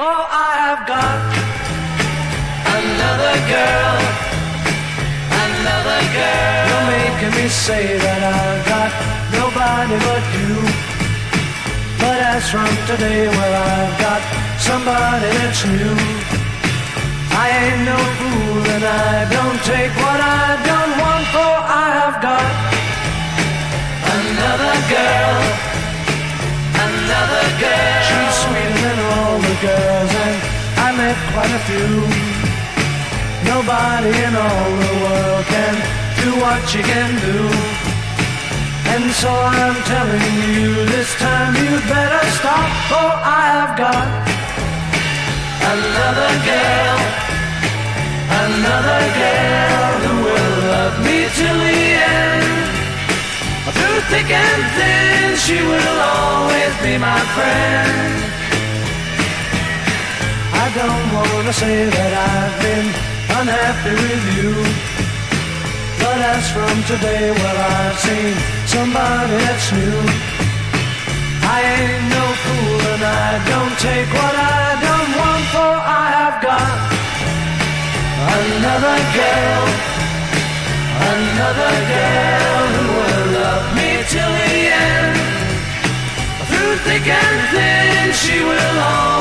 Oh, I have got another girl, another girl. You're making me say that I've got nobody but you. But as from today, well, I've got somebody that's new. I ain't no fool and I don't take what I don't want, for I have got another girl, another girl. She's sweeter than all the girls, and I met quite a few. Nobody in all the world can do what you can do. And so I'm telling you, this time you'd better stop, for I have got another girl, another girl who will love me till the end. Through thick and thin, she will always be my friend. I don't want to say that I've been unhappy with you, but as from today, well, I've seen somebody that's new. I ain't no fool and I don't take what I don't want, for I have got another girl, another girl.